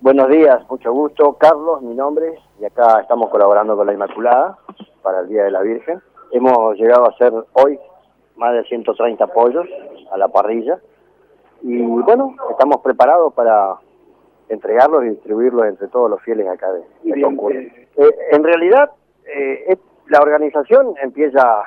Buenos días, mucho gusto. Carlos, mi nombre, y acá estamos colaborando con la Inmaculada para el Día de la Virgen. Hemos llegado a hacer hoy más de 130 pollos a la parrilla y bueno, estamos preparados para entregarlos y distribuirlos entre todos los fieles acá de Concurso. En realidad, la organización empieza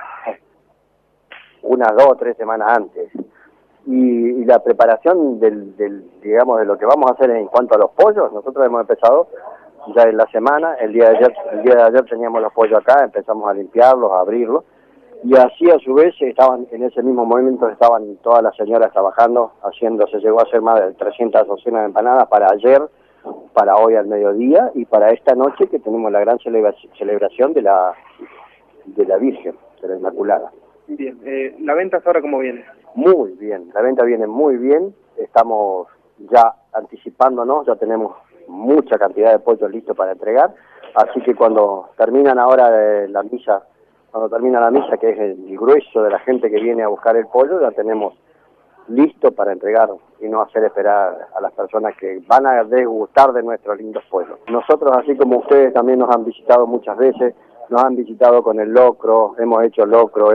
unas 2 o 3 semanas antes. Y la preparación digamos, de lo que vamos a hacer en cuanto a los pollos, nosotros hemos empezado ya en la semana. El día de ayer teníamos los pollos acá, empezamos a limpiarlos, a abrirlos, y así a su vez estaban en ese mismo momento, estaban todas las señoras trabajando, se llegó a hacer más de 300 docenas de empanadas para ayer, para hoy al mediodía, y para esta noche que tenemos la gran celebración de la Virgen, de la Inmaculada. Bien, ¿la venta ahora cómo viene? Muy bien, la venta viene muy bien, estamos ya anticipándonos, ya tenemos mucha cantidad de pollos listos para entregar, así que cuando terminan ahora la misa, que es el grueso de la gente que viene a buscar el pollo, ya tenemos listo para entregar y no hacer esperar a las personas que van a degustar de nuestros lindos pollos. Nosotros, así como ustedes, también nos han visitado muchas veces. Nos han visitado con el locro, hemos hecho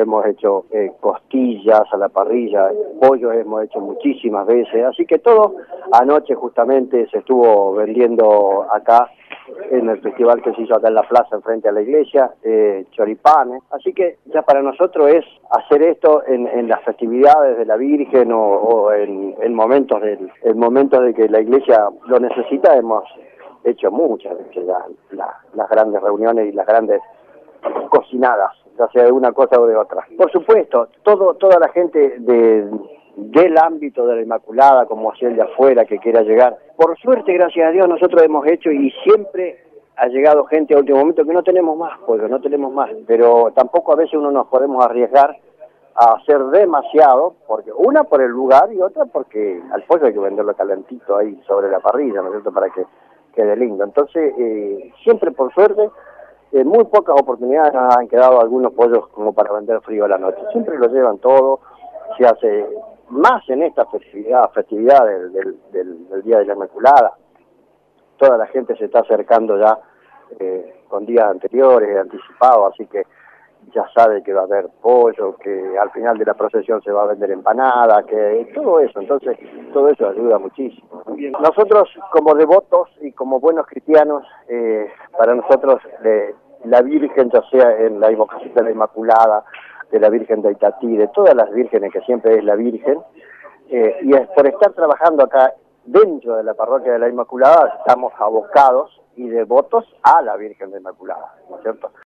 costillas a la parrilla, pollo hemos hecho muchísimas veces, así que todo anoche justamente se estuvo vendiendo acá en el festival que se hizo acá en la plaza enfrente a la iglesia, choripanes, así que ya para nosotros es hacer esto en las festividades de la Virgen o en momentos de que la iglesia lo necesita. Hemos hecho muchas veces las grandes reuniones y las grandes cocinadas, ya sea de una cosa o de otra. Por supuesto, toda la gente del ámbito de la Inmaculada, como hacia el de afuera, que quiera llegar. Por suerte, gracias a Dios, nosotros hemos hecho, y siempre ha llegado gente a último momento que no tenemos más pollo, no tenemos más, pero tampoco a veces uno nos podemos arriesgar a hacer demasiado, porque una por el lugar y otra porque al pollo hay que venderlo calentito ahí sobre la parrilla, ¿no es cierto?, para que quede lindo. Entonces, siempre por suerte, en muy pocas oportunidades nos han quedado algunos pollos como para vender frío a la noche. Siempre lo llevan todo, se hace más en esta festividad del Día de la Inmaculada. Toda la gente se está acercando ya con días anteriores, anticipados, así que ya sabe que va a haber pollo, que al final de la procesión se va a vender empanada, que todo eso. Entonces, todo eso ayuda muchísimo. Nosotros, como devotos y como buenos cristianos, para nosotros la Virgen, ya sea en la invocación de la Inmaculada, de la Virgen de Itatí, de todas las vírgenes, que siempre es la Virgen, y es por estar trabajando acá dentro de la parroquia de la Inmaculada, estamos abocados y devotos a la Virgen de Inmaculada, ¿no es cierto?